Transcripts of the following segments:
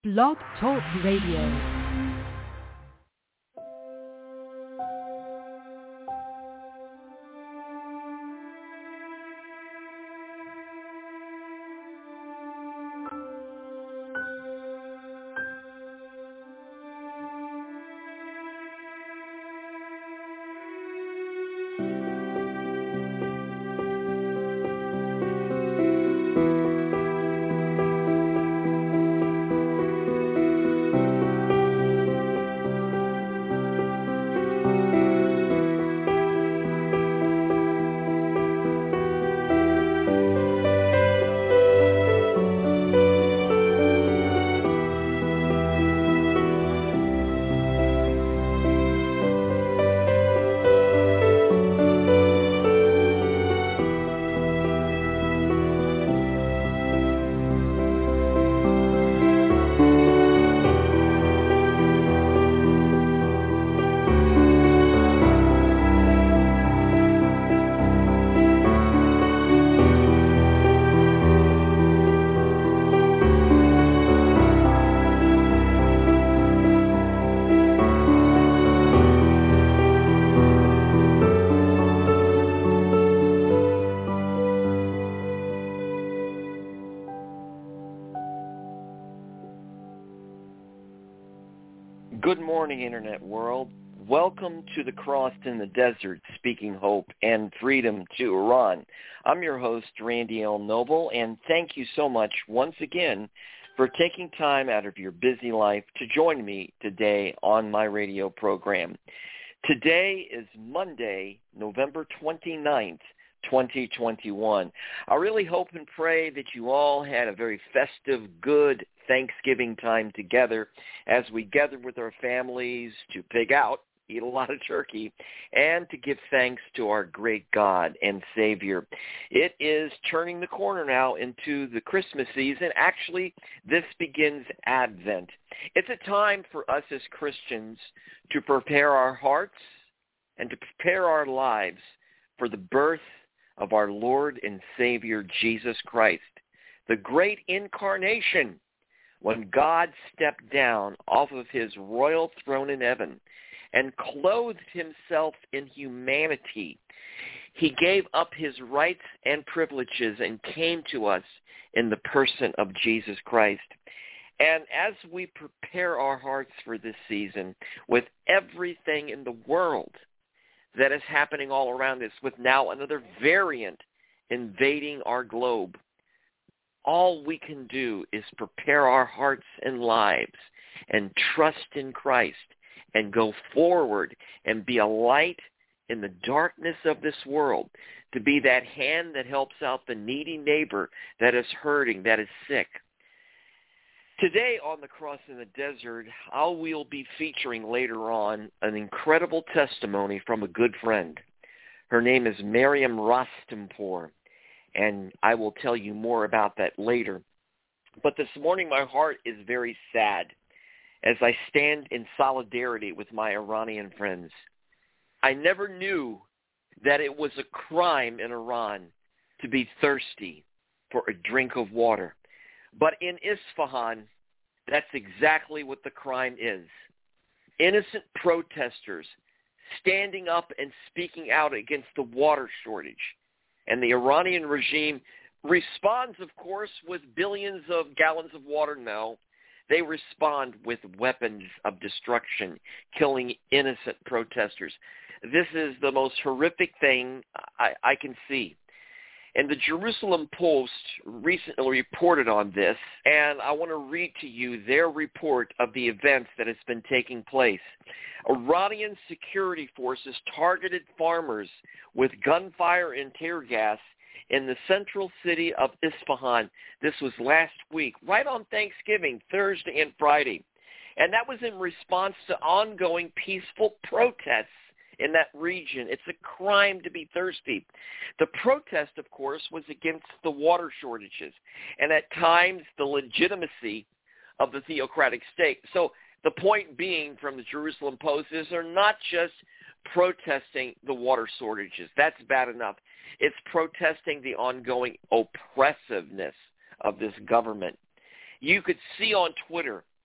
Blog Talk Radio. Good morning, Internet world. Welcome to the Cross in the Desert, speaking hope and freedom to Iran. I'm your host, Randy L. Noble, and thank you so much once again for taking time out of your busy life to join me today on my radio program. Today is Monday, November 29th, 2021. I really hope and pray that you all had a very festive, good Thanksgiving time together as we gathered with our families to pig out, eat a lot of turkey, and to give thanks to our great God and Savior. It is turning the corner now into the Christmas season. Actually, this begins Advent. It's a time for us as Christians to prepare our hearts and to prepare our lives for the birth of our Lord and Savior, Jesus Christ, the great incarnation, when God stepped down off of his royal throne in heaven and clothed himself in humanity. He gave up his rights and privileges and came to us in the person of Jesus Christ. And as we prepare our hearts for this season, with everything in the world that is happening all around us, with now another variant invading our globe, all we can do is prepare our hearts and lives and trust in Christ and go forward and be a light in the darkness of this world, to be that hand that helps out the needy neighbor that is hurting, that is sick. Today on the Cross in the Desert, I will be featuring later on an incredible testimony from a good friend. Her name is Miriam Rostampour, and I will tell you more about that later. But this morning my heart is very sad as I stand in solidarity with my Iranian friends. I never knew that it was a crime in Iran to be thirsty for a drink of water. But in Isfahan, that's exactly what the crime is. Innocent protesters standing up and speaking out against the water shortage. And the Iranian regime responds, of course, with billions of gallons of water. No, they respond with weapons of destruction, killing innocent protesters. This is the most horrific thing I can see. And the Jerusalem Post recently reported on this, and I want to read to you their report of the events that has been taking place. Iranian security forces targeted farmers with gunfire and tear gas in the central city of Isfahan. This was last week, right on Thanksgiving, Thursday and Friday. And that was in response to ongoing peaceful protests in that region. It's a crime to be thirsty. The protest, of course, was against the water shortages and at times the legitimacy of the theocratic state. So the point being from the Jerusalem Post is they're not just protesting the water shortages. That's bad enough. It's protesting the ongoing oppressiveness of this government. You could see on Twitter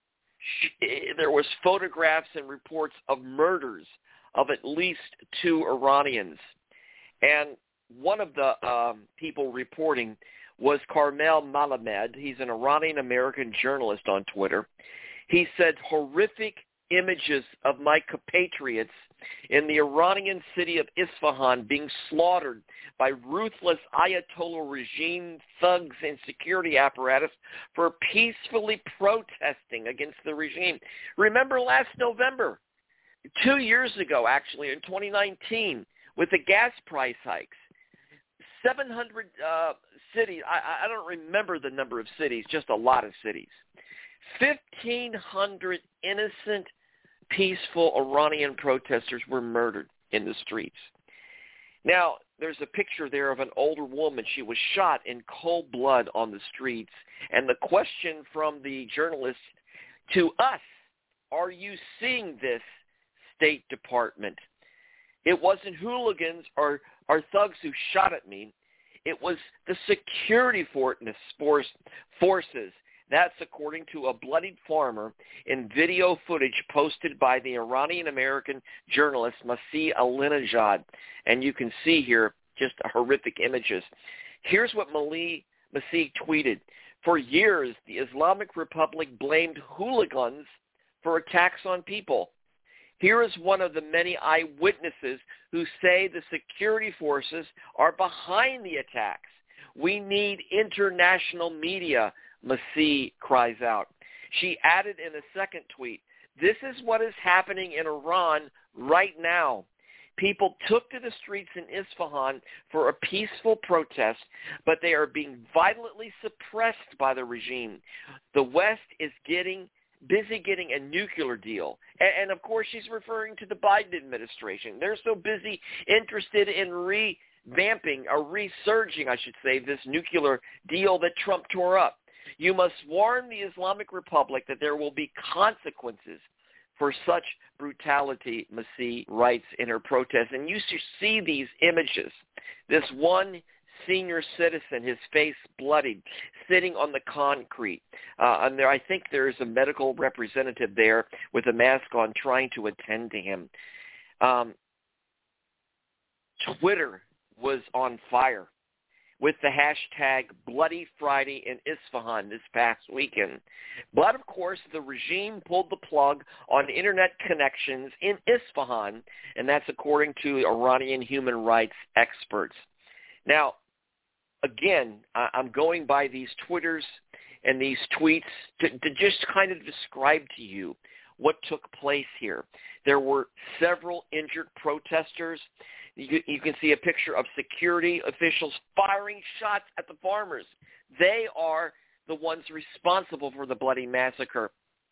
there was photographs and reports of murders of at least 2 Iranians. And one of the people reporting was Carmel Malamed. He's an Iranian-American journalist on Twitter. He said, horrific images of my compatriots in the Iranian city of Isfahan being slaughtered by ruthless Ayatollah regime thugs and security apparatus for peacefully protesting against the regime. Remember last November, 2 years ago actually, in 2019, with the gas price hikes, 700 cities, I don't remember the number of cities, just a lot of cities, 1,500 innocent, peaceful Iranian protesters were murdered in the streets. Now, there's a picture there of an older woman. She was shot in cold blood on the streets. And the question from the journalist to us, are you seeing this, State Department? It wasn't hooligans or thugs who shot at me. It was the security forces. That's according to a bloodied farmer in video footage posted by the Iranian-American journalist Masih Alinejad. And you can see here just horrific images. Here's what Masih tweeted. For years, the Islamic Republic blamed hooligans for attacks on people. Here is one of the many eyewitnesses who say the security forces are behind the attacks. We need international media, Masih cries out. She added in a second tweet, this is what is happening in Iran right now. People took to the streets in Isfahan for a peaceful protest, but they are being violently suppressed by the regime. The West is busy getting a nuclear deal. And of course, she's referring to the Biden administration. They're so busy interested in revamping, or resurging, I should say, this nuclear deal that Trump tore up. You must warn the Islamic Republic that there will be consequences for such brutality, Masih writes in her protest. And you see these images. This one senior citizen, his face bloodied, sitting on the concrete. And I think there is a medical representative there with a mask on trying to attend to him. Twitter was on fire with the hashtag Bloody Friday in Isfahan this past weekend. But, of course, the regime pulled the plug on Internet connections in Isfahan, and that's according to Iranian human rights experts. Now, again, I'm going by these Twitters and these tweets to just kind of describe to you what took place here. There were several injured protesters. You can see a picture of security officials firing shots at the farmers. They are the ones responsible for the bloody massacre.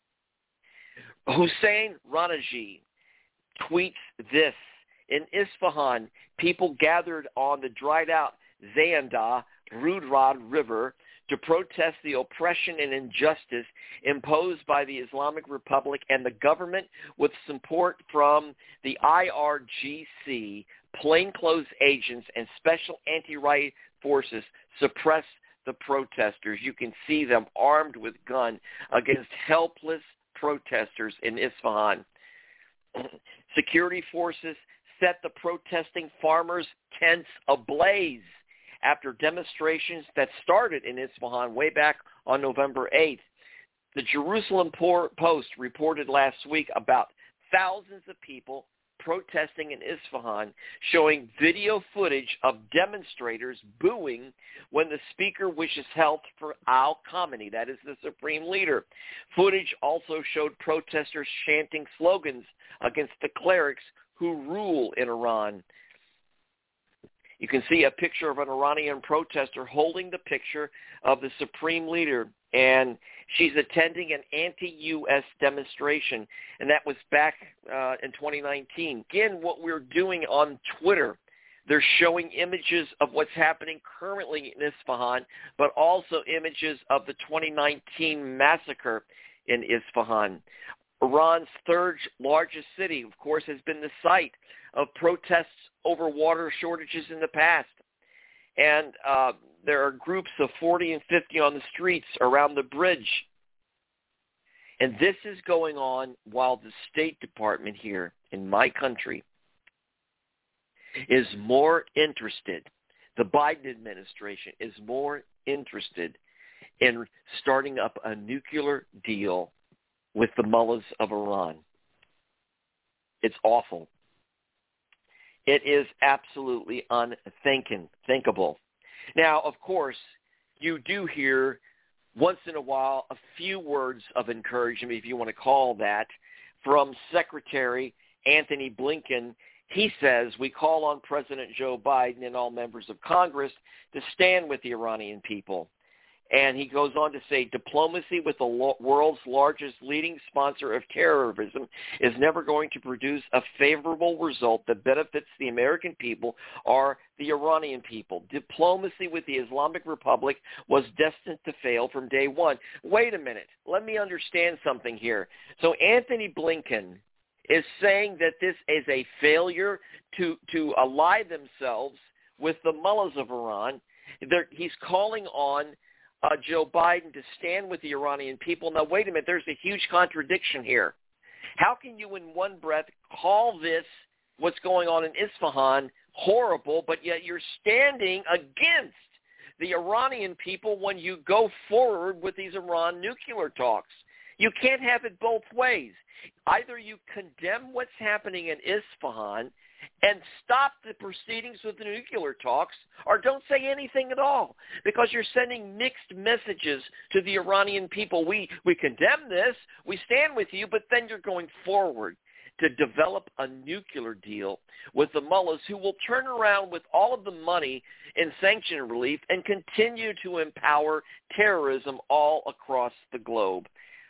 Hussein Ranaji tweets this. In Isfahan, people gathered on the dried-out Zayanda Rudrod River to protest the oppression and injustice imposed by the Islamic Republic and the government with support from the IRGC, plainclothes agents, and special anti-riot forces suppressed the protesters. You can see them armed with guns against helpless protesters in Isfahan. Security forces set the protesting farmers' tents ablaze after demonstrations that started in Isfahan way back on November 8th. The Jerusalem Post reported last week about thousands of people protesting in Isfahan, showing video footage of demonstrators booing when the speaker wishes health for al-Khamenei, that is the supreme leader. Footage also showed protesters chanting slogans against the clerics who rule in Iran. You can see a picture of an Iranian protester holding the picture of the supreme leader, and she's attending an anti-U.S. demonstration, and that was back in 2019. Again, what we're doing on Twitter, they're showing images of what's happening currently in Isfahan, but also images of the 2019 massacre in Isfahan. Iran's third largest city, of course, has been the site of protests over water shortages in the past. And there are groups of 40 and 50 on the streets around the bridge. And this is going on while the State Department here in my country is more interested, the Biden administration is more interested in starting up a nuclear deal with the mullahs of Iran. It's awful. It is absolutely unthinkable. Now, of course, you do hear once in a while a few words of encouragement, if you want to call that, from Secretary Anthony Blinken. He says, we call on President Joe Biden and all members of Congress to stand with the Iranian people. And he goes on to say, diplomacy with the world's largest leading sponsor of terrorism is never going to produce a favorable result that benefits the American people or the Iranian people. Diplomacy with the Islamic Republic was destined to fail from day one. Wait a minute. Let me understand something here. So Anthony Blinken is saying that this is a failure to ally themselves with the mullahs of Iran. He's calling on Joe Biden to stand with the Iranian people. Now, wait a minute. There's a huge contradiction here. How can you in one breath call this, what's going on in Isfahan, horrible, but yet you're standing against the Iranian people when you go forward with these Iran nuclear talks? You can't have it both ways. Either you condemn what's happening in Isfahan and stop the proceedings with the nuclear talks, or don't say anything at all, because you're sending mixed messages to the Iranian people. We condemn this, we stand with you, but then you're going forward to develop a nuclear deal with the mullahs, who will turn around with all of the money in sanction relief and continue to empower terrorism all across the globe.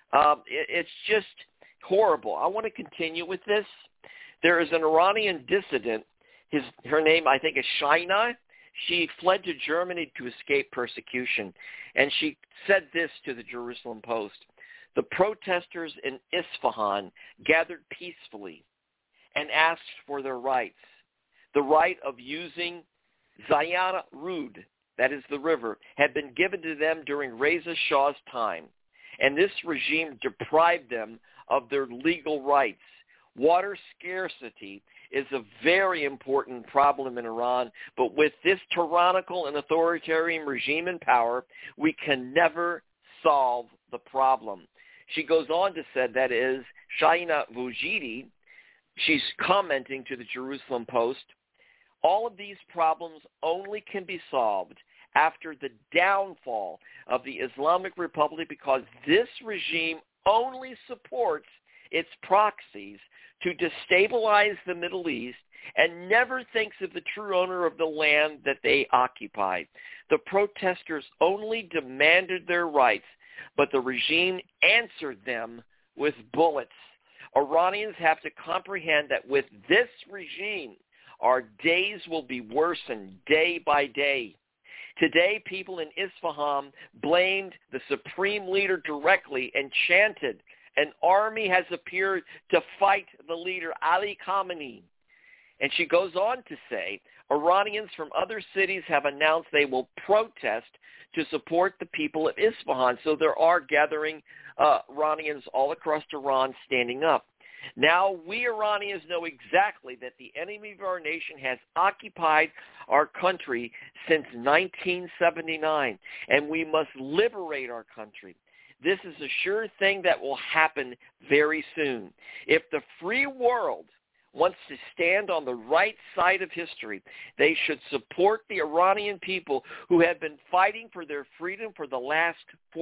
It's just horrible. I want to continue with this. There is an Iranian dissident. Her name, I think, is Shaina. She fled to Germany to escape persecution. And she said this to the Jerusalem Post. The protesters in Isfahan gathered peacefully and asked for their rights. The right of using Zayana Rud, that is the river, had been given to them during Reza Shah's time. And this regime deprived them of their legal rights. Water scarcity is a very important problem in Iran, but with this tyrannical and authoritarian regime in power, we can never solve the problem. She goes on to say, that is, Shaina Vujidi, she's commenting to the Jerusalem Post, all of these problems only can be solved after the downfall of the Islamic Republic, because this regime only supports its proxies to destabilize the Middle East and never thinks of the true owner of the land that they occupy. The protesters only demanded their rights, but the regime answered them with bullets. Iranians have to comprehend that with this regime, our days will be worsened day by day. Today, people in Isfahan blamed the supreme leader directly and chanted, an army has appeared to fight the leader, Ali Khamenei. And she goes on to say, Iranians from other cities have announced they will protest to support the people of Isfahan. So there are gathering Iranians all across Iran standing up. Now, we Iranians know exactly that the enemy of our nation has occupied our country since 1979, and we must liberate our country. This is a sure thing that will happen very soon. If the free world wants to stand on the right side of history, they should support the Iranian people who have been fighting for their freedom for the last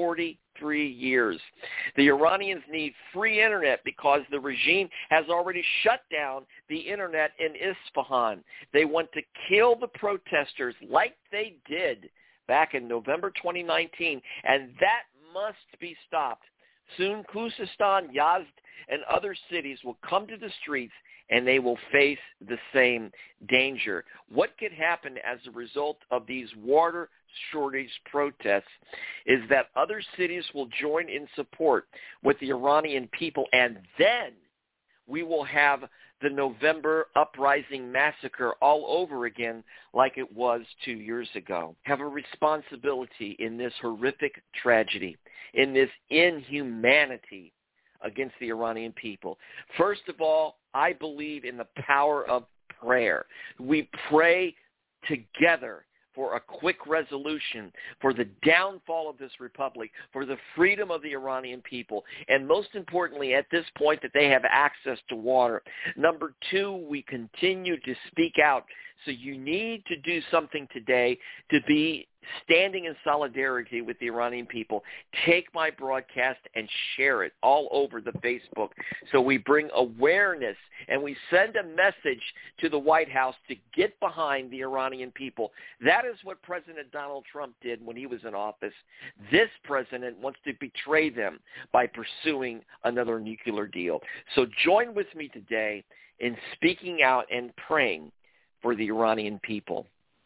43 years. The Iranians need free internet because the regime has already shut down the internet in Isfahan. They want to kill the protesters like they did back in November 2019, and that must be stopped. Soon Khuzestan, Yazd, and other cities will come to the streets, and they will face the same danger. What could happen as a result of these water shortage protests is that other cities will join in support with the Iranian people, and then we will have the November uprising massacre all over again like it was 2 years ago. Have a responsibility in this horrific tragedy, in this inhumanity against the Iranian people. First of all, I believe in the power of prayer. We pray together for a quick resolution, for the downfall of this republic, for the freedom of the Iranian people, and most importantly, at this point, that they have access to water. Number two, we continue to speak out. So you need to do something today to be standing in solidarity with the Iranian people. Take my broadcast and share it all over the Facebook so we bring awareness and we send a message to the White House to get behind the Iranian people. That is what President Donald Trump did when he was in office. This president wants to betray them by pursuing another nuclear deal. So join with me today in speaking out and praying for the Iranian people.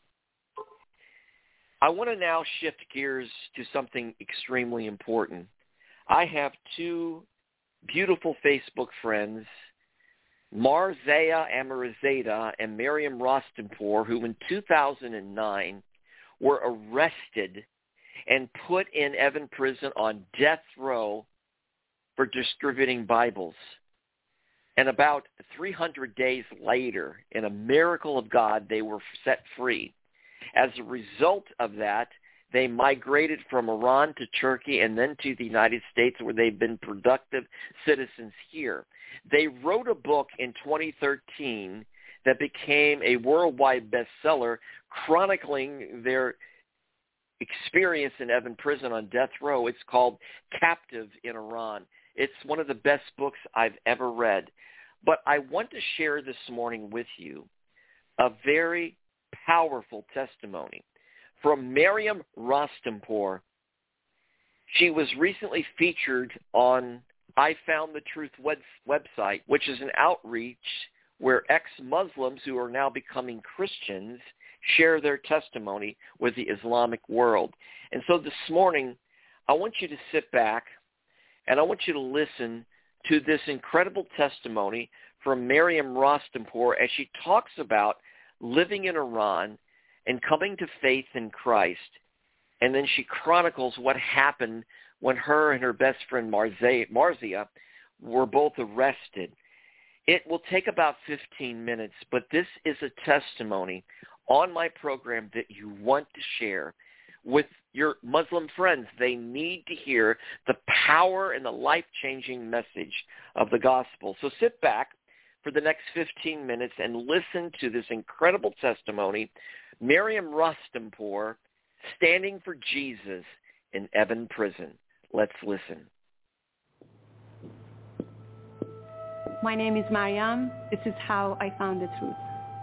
I want to now shift gears to something extremely important. I have two beautiful Facebook friends, Marzieh Amirzadeh and Miriam Rostanpour, who in 2009 were arrested and put in Evin prison on death row for distributing Bibles. And about 300 days later, in a miracle of God, they were set free. As a result of that, they migrated from Iran to Turkey and then to the United States, where they've been productive citizens here. They wrote a book in 2013 that became a worldwide bestseller, chronicling their experience in Evin prison on death row. It's called Captive in Iran. It's one of the best books I've ever read. But I want to share this morning with you a very powerful testimony from Miriam Rostanpour. She was recently featured on I Found the Truth website, which is an outreach where ex-Muslims who are now becoming Christians share their testimony with the Islamic world. And so this morning, I want you to sit back and I want you to listen to this incredible testimony from Miriam Rostanpour as she talks about living in Iran and coming to faith in Christ. And then she chronicles what happened when her and her best friend Marzieh were both arrested. It will take about 15 minutes, but this is a testimony on my program that you want to share with your Muslim friends. They need to hear the power and the life-changing message of the gospel. So sit back for the next 15 minutes and listen to this incredible testimony. Miriam Rostanpour, standing for Jesus in Evin prison. Let's listen. My name is Mariam. This is how I found the truth.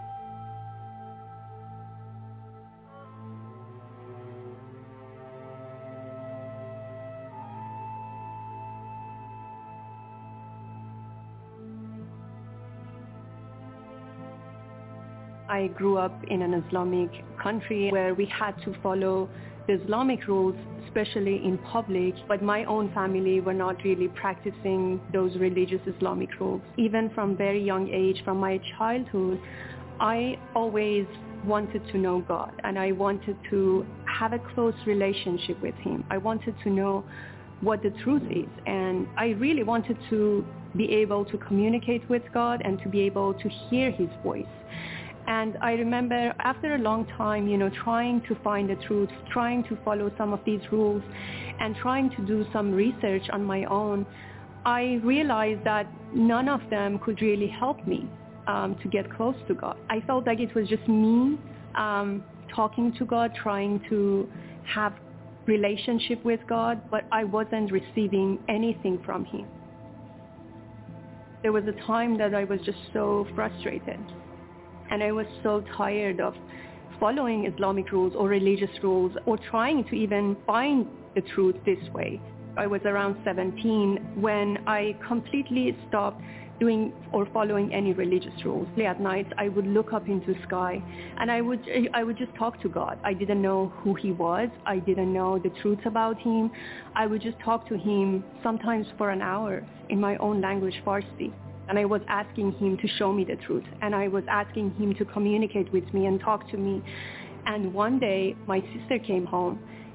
I grew up in an Islamic country where we had to follow the Islamic rules, especially in public, but my own family were not really practicing those religious Islamic rules. Even from very young age, from my childhood, I always wanted to know God, and I wanted to have a close relationship with Him. I wanted to know what the truth is, and I really wanted to be able to communicate with God and to be able to hear His voice. And I remember after a long time, trying to find the truth, trying to follow some of these rules and trying to do some research on my own, I realized that none of them could really help me to get close to God. I felt like it was just me talking to God, trying to have relationship with God, but I wasn't receiving anything from Him. There was a time that I was just so frustrated. And I was so tired of following Islamic rules or religious rules or trying to even find the truth this way. I was around 17 when I completely stopped doing or following any religious rules. At night, I would look up into the sky and I would just talk to God. I didn't know who He was. I didn't know the truth about Him. I would just talk to Him sometimes for an hour in my own language, Farsi. And I was asking Him to show me the truth. And I was asking Him to communicate with me and talk to me. And one day, my sister came home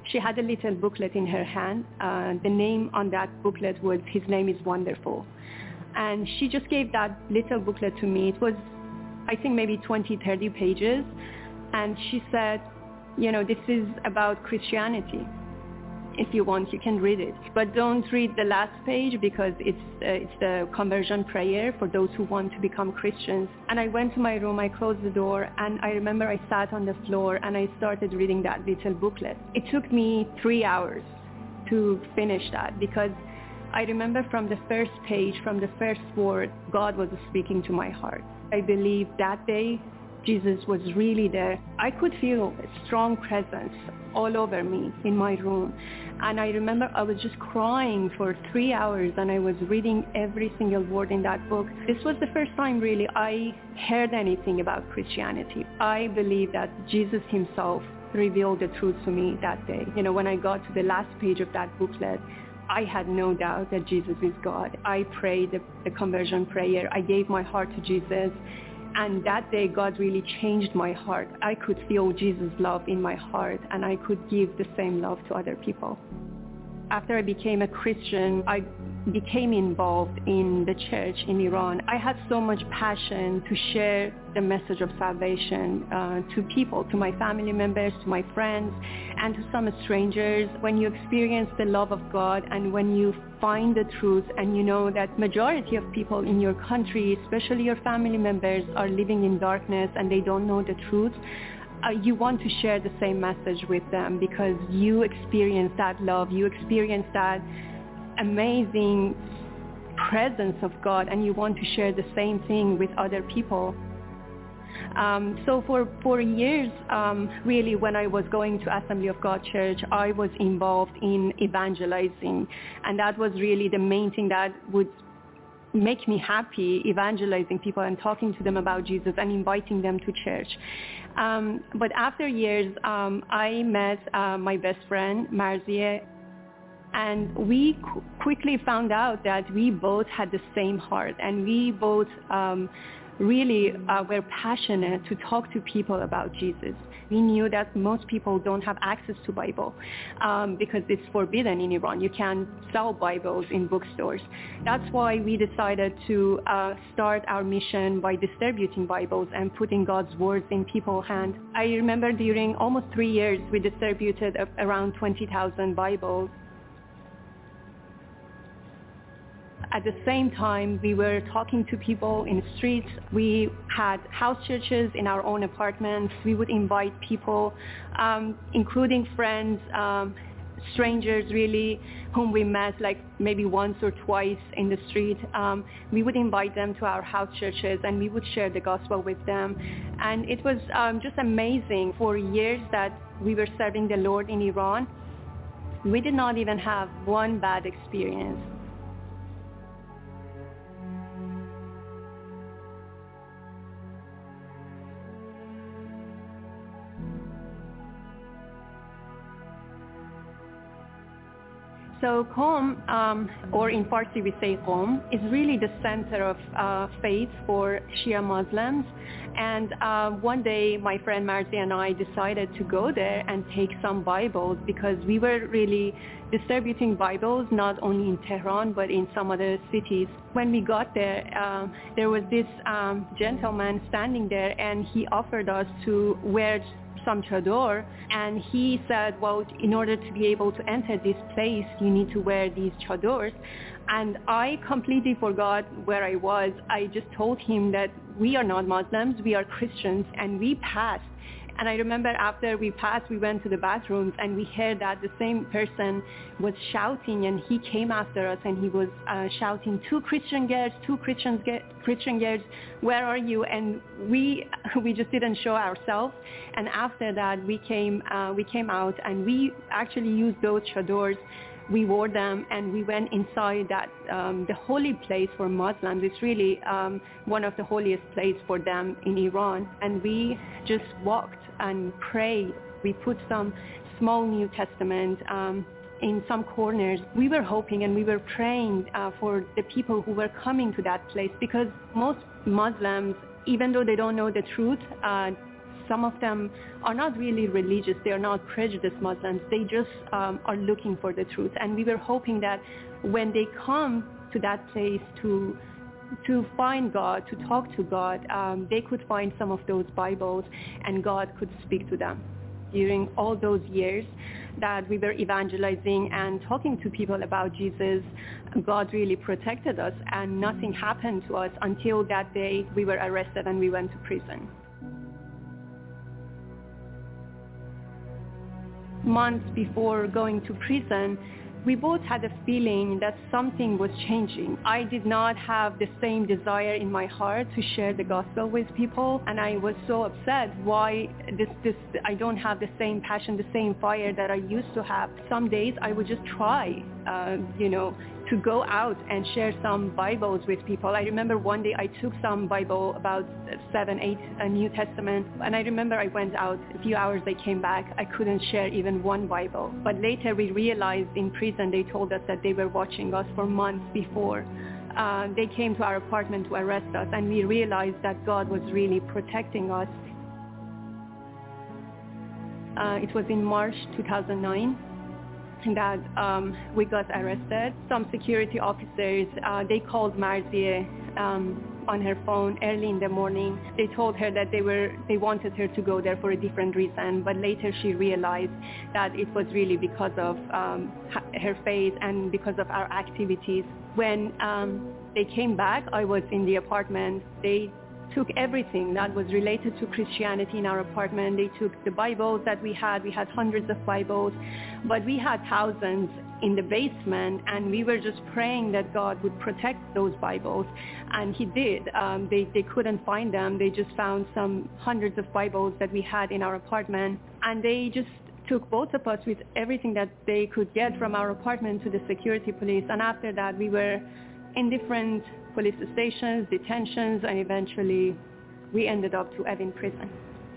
She had a little booklet in her hand. The name on that booklet was His Name is Wonderful. And she just gave that little booklet to me. It was, I think, maybe 20, 30 pages. And she said, this is about Christianity. If you want, you can read it. But don't read the last page because it's the conversion prayer for those who want to become Christians. And I went to my room, I closed the door, and I remember I sat on the floor and I started reading that little booklet. It took me 3 hours to finish that because I remember from the first page, from the first word, God was speaking to my heart. I believe that day Jesus was really there. I could feel a strong presence all over me in my room. And I remember I was just crying for 3 hours and I was reading every single word in that book. This was the first time really I heard anything about Christianity. I believe that Jesus himself revealed the truth to me that day. When I got to the last page of that booklet, I had no doubt that Jesus is God. I prayed the conversion prayer. I gave my heart to Jesus. And that day, God really changed my heart. I could feel Jesus' love in my heart, and I could give the same love to other people. After I became a Christian, I became involved in the church in Iran. I had so much passion to share the message of salvation to people, to my family members, to my friends, and to some strangers. When you experience the love of God and when you find the truth and you know that majority of people in your country, especially your family members, are living in darkness and they don't know the truth, you want to share the same message with them because you experience that love, you experience that amazing presence of God, and you want to share the same thing with other people. So for years, really, when I was going to Assembly of God Church, I was involved in evangelizing, and that was really the main thing that would make me happy, evangelizing people and talking to them about Jesus and inviting them to church. But after years, I met my best friend, Marzieh, and we quickly found out that we both had the same heart, and we both really were passionate to talk to people about Jesus. We knew that most people don't have access to Bible because it's forbidden in Iran. You can't sell Bibles in bookstores. That's why we decided to start our mission by distributing Bibles and putting God's words in people's hands. I remember during almost 3 years, we distributed around 20,000 Bibles. At the same time, we were talking to people in the streets. We had house churches in our own apartments. We would invite people, including friends, strangers really, whom we met like maybe once or twice in the street. We would invite them to our house churches and we would share the gospel with them. And it was just amazing. For years that we were serving the Lord in Iran, we did not even have one bad experience. So Qom, or in Farsi we say Qom, is really the center of faith for Shia Muslims. And one day my friend Marzieh and I decided to go there and take some Bibles because we were really distributing Bibles not only in Tehran but in some other cities. When we got there, there was this gentleman standing there, and he offered us to wear some chador, and he said, well, in order to be able to enter this place, you need to wear these chadors. And I completely forgot where I was. I just told him that we are not Muslims, we are Christians, and we passed. And I remember after we passed, we went to the bathrooms and we heard that the same person was shouting, and he came after us and he was shouting, two Christian girls, where are you? And we just didn't show ourselves. And after that, we came out and we actually used those chadors. We wore them and we went inside that, the holy place for Muslims. It's really one of the holiest places for them in Iran. And we just walked and prayed. We put some small New Testament in some corners. We were hoping and we were praying for the people who were coming to that place, because most Muslims, even though they don't know the truth, Some of them are not really religious. They are not prejudiced Muslims. They just are looking for the truth. And we were hoping that when they come to that place to find God, to talk to God, they could find some of those Bibles and God could speak to them. During all those years that we were evangelizing and talking to people about Jesus, God really protected us and nothing happened to us until that day we were arrested and we went to prison. Months before going to prison, we both had a feeling that something was changing. I did not have the same desire in my heart to share the gospel with people, and I was so upset why I don't have the same passion, the same fire that I used to have. Some days I would just try, to go out and share some Bibles with people. I remember one day I took some Bible, about 7, 8 New Testament, and I remember I went out. A few hours I came back. I couldn't share even one Bible. But later we realized in prison they told us that they were watching us for months before. They came to our apartment to arrest us, and we realized that God was really protecting us. It was in March 2009. That we got arrested. Some security officers, they called Marzieh on her phone early in the morning. They told her that they wanted her to go there for a different reason, but later she realized that it was really because of her faith and because of our activities. When they came back, I was in the apartment. They took everything that was related to Christianity in our apartment. They took the Bibles that we had. We had hundreds of Bibles, but we had thousands in the basement, and we were just praying that God would protect those Bibles, and he did. They couldn't find them. They just found some hundreds of Bibles that we had in our apartment, and they just took both of us with everything that they could get from our apartment to the security police. And after that, we were in different police stations, detentions, and eventually we ended up to Evin prison.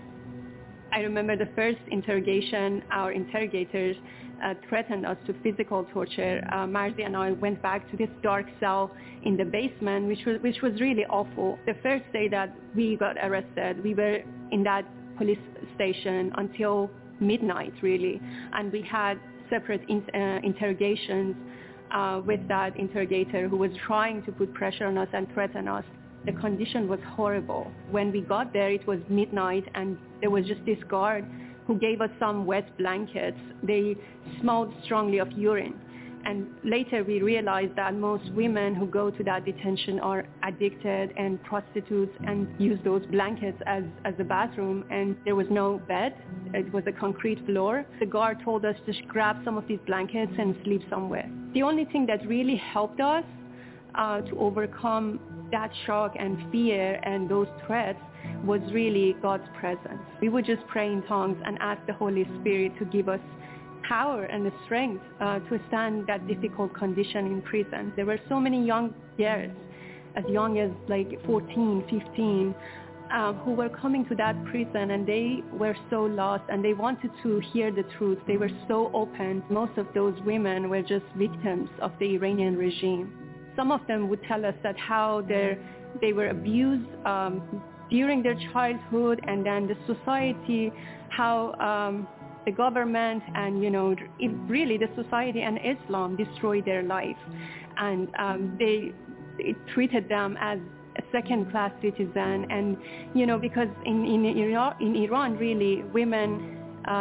I remember the first interrogation, our interrogators threatened us to physical torture. Marzieh and I went back to this dark cell in the basement, which was really awful. The first day that we got arrested, we were in that police station until midnight, really, and we had separate interrogations with that interrogator who was trying to put pressure on us and threaten us. The condition was horrible. When we got there, it was midnight, and there was just this guard who gave us some wet blankets. They smelled strongly of urine. And later we realized that most women who go to that detention are addicted and prostitutes and use those blankets as a bathroom, and there was no bed. It was a concrete floor. The guard told us to grab some of these blankets and sleep somewhere. The only thing that really helped us to overcome that shock and fear and those threats was really God's presence. We would just pray in tongues and ask the Holy Spirit to give us power and the strength to stand that difficult condition in prison. There were so many young girls, as young as like 14, 15, who were coming to that prison, and they were so lost and they wanted to hear the truth. They were so open. Most of those women were just victims of the Iranian regime. Some of them would tell us that how they were abused during their childhood, and then the society, how the government and, really the society and Islam destroyed their life. And they treated them as a second-class citizen. And, because in Iran, really, women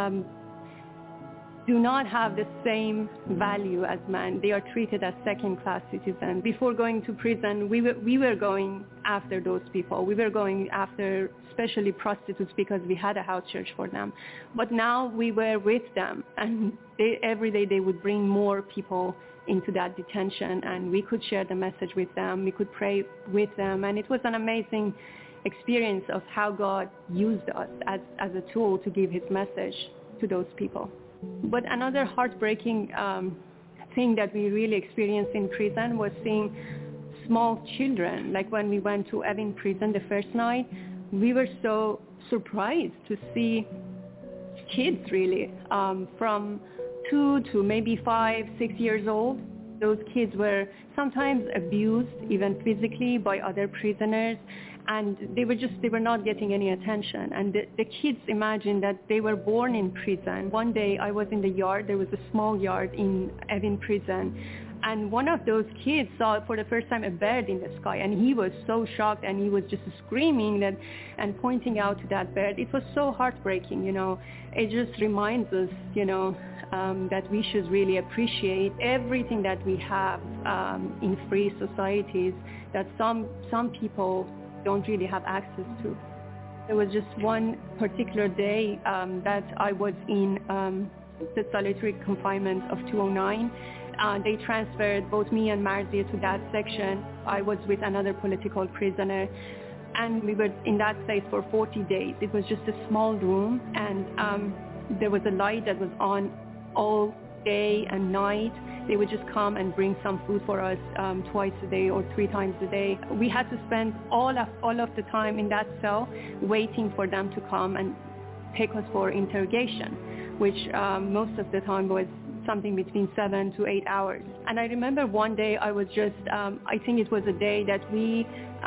do not have the same value as men. They are treated as second-class citizens. Before going to prison, we were going after those people. We were going after especially prostitutes because we had a house church for them. But now we were with them, and every day they would bring more people into that detention, and we could share the message with them. We could pray with them, and it was an amazing experience of how God used us as a tool to give his message to those people. But another heartbreaking thing that we really experienced in prison was seeing small children. Like when we went to Evin prison the first night, we were so surprised to see kids really from 2 to maybe 5, 6 years old. Those kids were sometimes abused, even physically, by other prisoners, and they were not getting any attention. And the kids imagined that they were born in prison. One day I was in the yard. There was a small yard in Evin prison, and one of those kids saw for the first time a bird in the sky, and he was so shocked, and he was just screaming and pointing out to that bird. It was so heartbreaking, It just reminds us, that we should really appreciate everything that we have in free societies that some people don't really have access to. There was just one particular day that I was in the solitary confinement of 209. They transferred both me and Marzia to that section. I was with another political prisoner, and we were in that place for 40 days. It was just a small room, and there was a light that was on all day and night. They would just come and bring some food for us twice a day or 3 times a day. We had to spend all of the time in that cell waiting for them to come and take us for interrogation, which most of the time was something between 7 to 8 hours. And I remember one day I was just, I think it was a day that we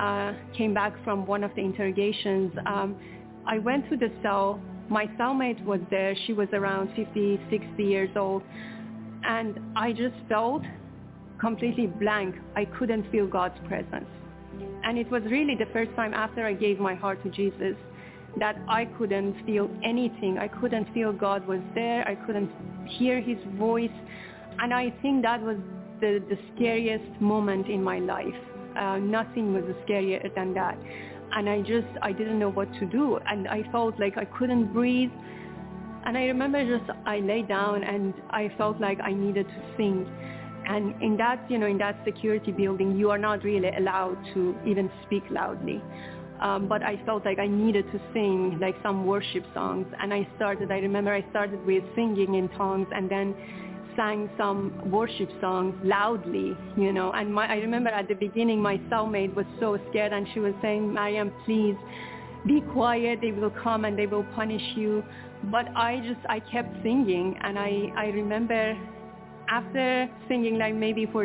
came back from one of the interrogations. I went to the cell. My cellmate was there. She was around 50, 60 years old. And I just felt completely blank. I couldn't feel God's presence. And it was really the first time after I gave my heart to Jesus that I couldn't feel anything. I couldn't feel God was there. I couldn't hear his voice. And I think that was the scariest moment in my life. Nothing was scarier than that. And I didn't know what to do. And I felt like I couldn't breathe. And I remember I lay down and I felt like I needed to sing. And in that security building, you are not really allowed to even speak loudly. But I felt like I needed to sing like some worship songs. And I remember I started with singing in tongues and then sang some worship songs loudly, And I remember at the beginning my cellmate was so scared and she was saying, Mariam, please be quiet. They will come and they will punish you. But I kept singing. And I remember after singing like maybe for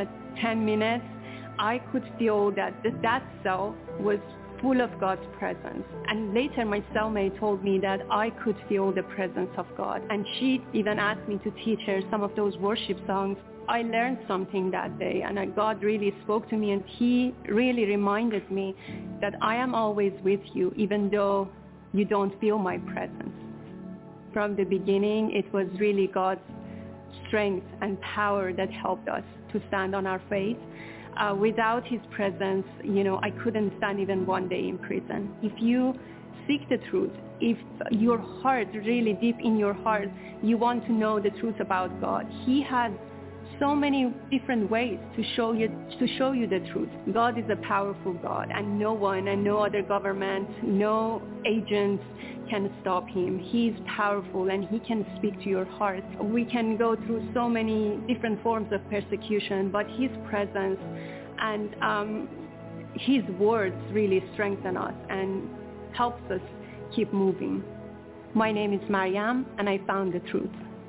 10 minutes, I could feel that cell was full of God's presence. And later my cellmate told me that I could feel the presence of God. And she even asked me to teach her some of those worship songs. I learned something that day, and God really spoke to me, and he really reminded me that I am always with you, even though you don't feel my presence. From the beginning, it was really God's strength and power that helped us to stand on our faith. Without his presence, I couldn't stand even one day in prison. If you seek the truth, if your heart, really deep in your heart, you want to know the truth about God, he has so many different ways to show you the truth. God is a powerful God, and no one and no other government, no agents can stop him. He is powerful and he can speak to your heart. We can go through so many different forms of persecution, but his presence and his words really strengthen us and helps us keep moving. My name is Mariam, and I found the truth.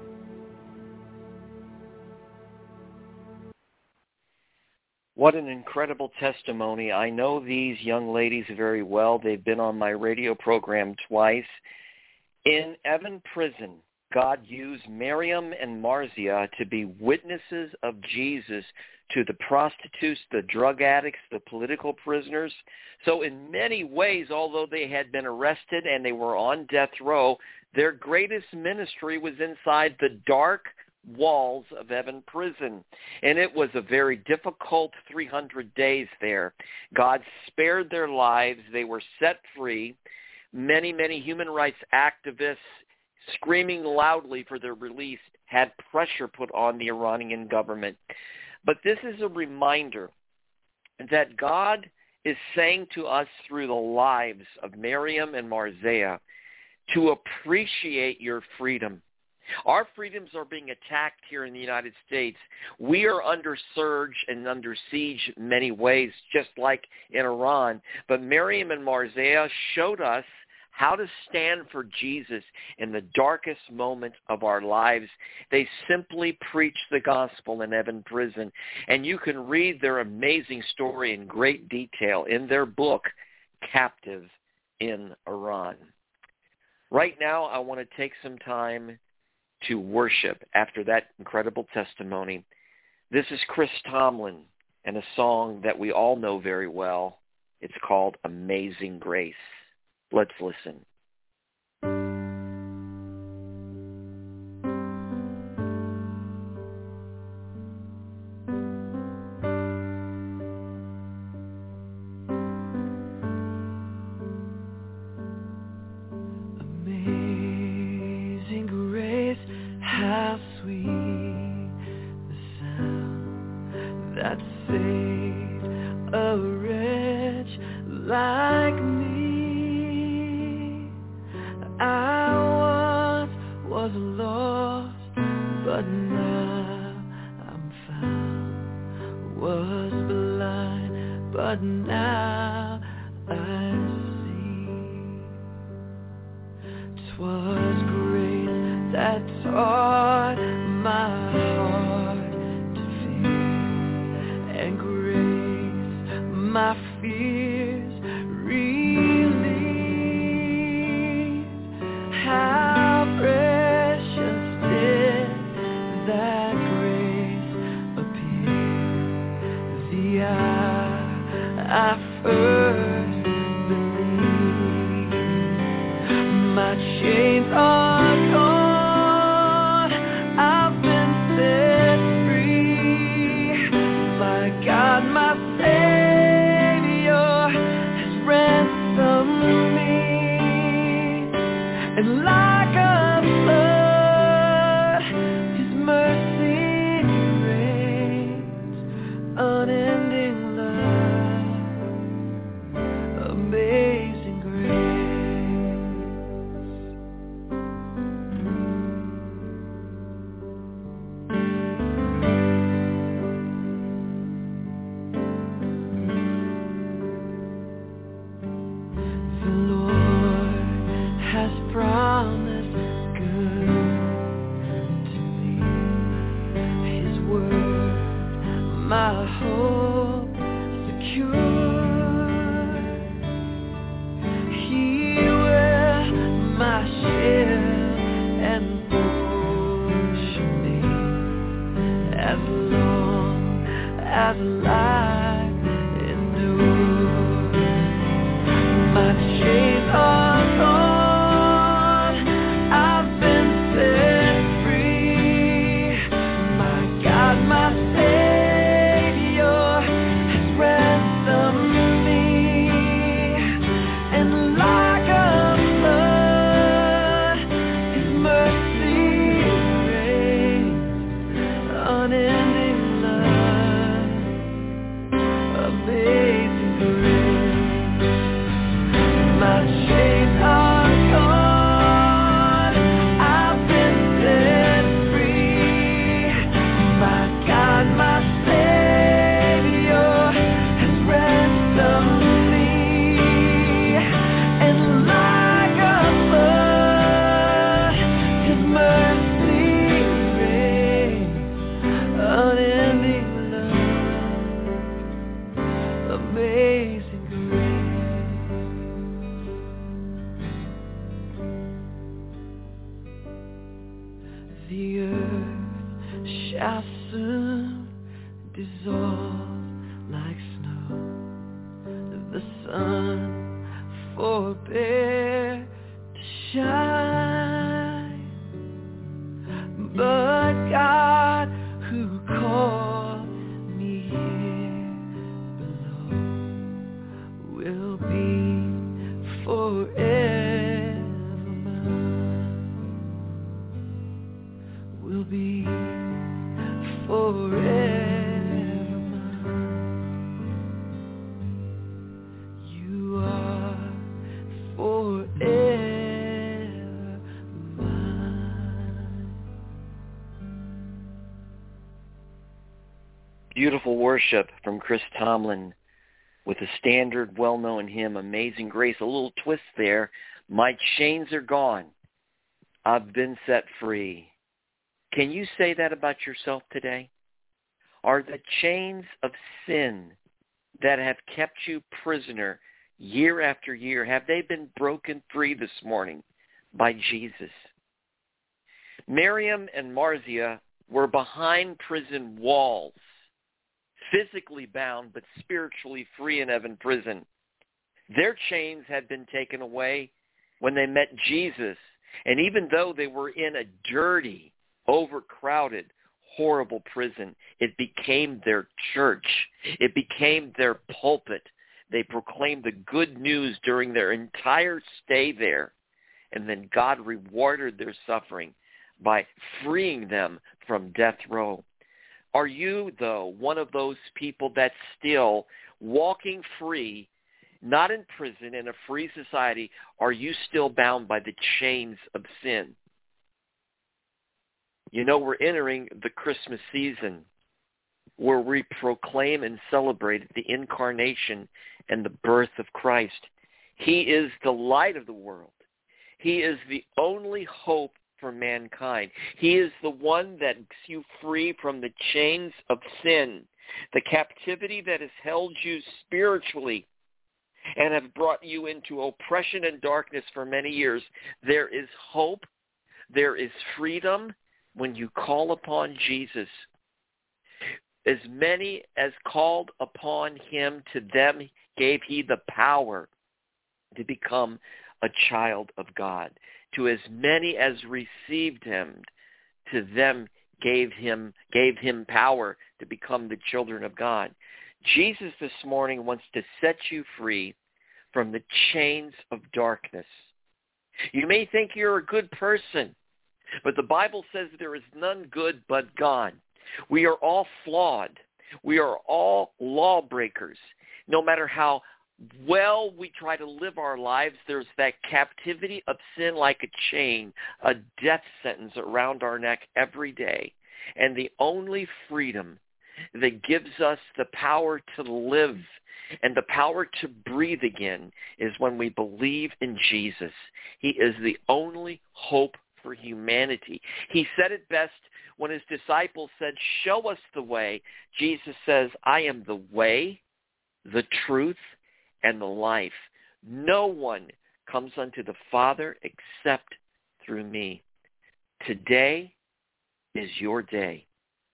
What an incredible testimony. I know these young ladies very well. They've been on my radio program twice. In Evin prison, God used Miriam and Marzia to be witnesses of Jesus to the prostitutes, the drug addicts, the political prisoners. So in many ways, although they had been arrested and they were on death row, their greatest ministry was inside the dark walls of Evin prison. And it was a very difficult 300 days there. God spared their lives. They were set free. Many, many human rights activists screaming loudly for their release had pressure put on the Iranian government. But this is a reminder that God is saying to us through the lives of Miriam and Marzia to appreciate your freedom. Our freedoms are being attacked here in the United States. We are under surge and under siege in many ways, just like in Iran. But Miriam and Marzia showed us how to stand for Jesus in the darkest moments of our lives. They simply preach the gospel in Evin Prison, and you can read their amazing story in great detail in their book, Captive in Iran. Right now, I want to take some time to worship after that incredible testimony. This is Chris Tomlin and a song that we all know very well. It's called Amazing Grace. Let's listen. Amazing grace, how sweet the sound that saved a wretch like me. I once was lost, but now I'm found. Was blind, but now I see. 'Twas grace that taught my heart to fear, and grace my fears relieved. How precious did that grace appear the hour I first believed. My chains are gone, I've been set free. My God, my Savior has ransomed me. And like a flood, His mercy reigns, unending love, amazing grace. The Lord has promised good to me. His word, my hope secure. He will my shield and portion be, as long as life endures. My chains are gone, I've been set free. My God, my Savior has ransomed me. And like a flood, His mercy reigns, unending love, amazing grace. My chains are gone, I've been set free. My God, my Savior has ransomed me. And like a flood, His mercy reigns, unending love, amazing grace. The earth shall soon dissolve like snow. The sun forbear to shine. But God, who called me here below, will be forever mine. Will be forever mine. You are forever mine. Beautiful worship from Chris Tomlin with a standard, well-known hymn, Amazing Grace. A little twist there, My chains are gone. I've been set free. Can you say that about yourself today? Are the chains of sin that have kept you prisoner year after year, have they been broken free this morning by Jesus? Miriam and Marziah were behind prison walls, physically bound but spiritually free in heaven prison. Their chains had been taken away when they met Jesus, and even though they were in a dirty, overcrowded, horrible prison, it became their church. It became their pulpit. They proclaimed the good news during their entire stay there, and then God rewarded their suffering by freeing them from death row. Are you, though, one of those people that's still walking free, not in prison, in a free society? Are you still bound by the chains of sin? You know, we're entering the Christmas season where we proclaim and celebrate the incarnation and the birth of Christ. He is the light of the world. He is the only hope for mankind. He is the one that makes you free from the chains of sin, the captivity that has held you spiritually and have brought you into oppression and darkness for many years. There is hope. There is freedom when you call upon Jesus. As many as called upon him, to them gave he the power to become a child of God. To as many as received him, to them gave him power to become the children of God. Jesus this morning wants to set you free from the chains of darkness. You may think you're a good person, but the Bible says there is none good but God. We are all flawed. We are all lawbreakers. No matter how well we try to live our lives, there's that captivity of sin like a chain, a death sentence around our neck every day. And the only freedom that gives us the power to live and the power to breathe again is when we believe in Jesus. He is the only hope for humanity. He said it best when his disciples said, "Show us the way." Jesus says, "I am the way, the truth, and the life. No one comes unto the Father except through me." Today is your day.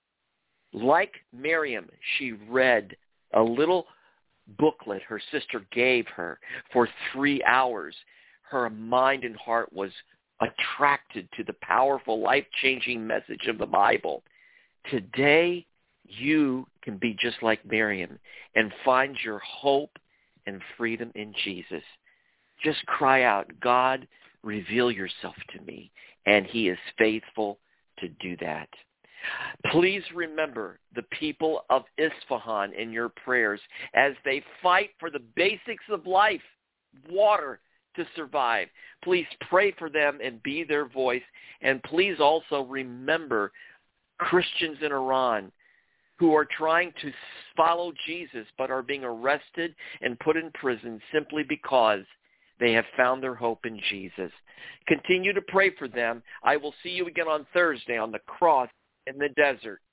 Like Miriam, she read a little booklet her sister gave her for 3 hours. Her mind and heart was attracted to the powerful, life-changing message of the Bible. Today, you can be just like Miriam and find your hope and freedom in Jesus. Just cry out, "God, reveal yourself to me," and he is faithful to do that. Please remember the people of Isfahan in your prayers as they fight for the basics of life, water to survive. Please pray for them and be their voice. And please also remember Christians in Iran who are trying to follow Jesus but are being arrested and put in prison simply because they have found their hope in Jesus. Continue to pray for them. I will see you again on Thursday on the cross in the desert.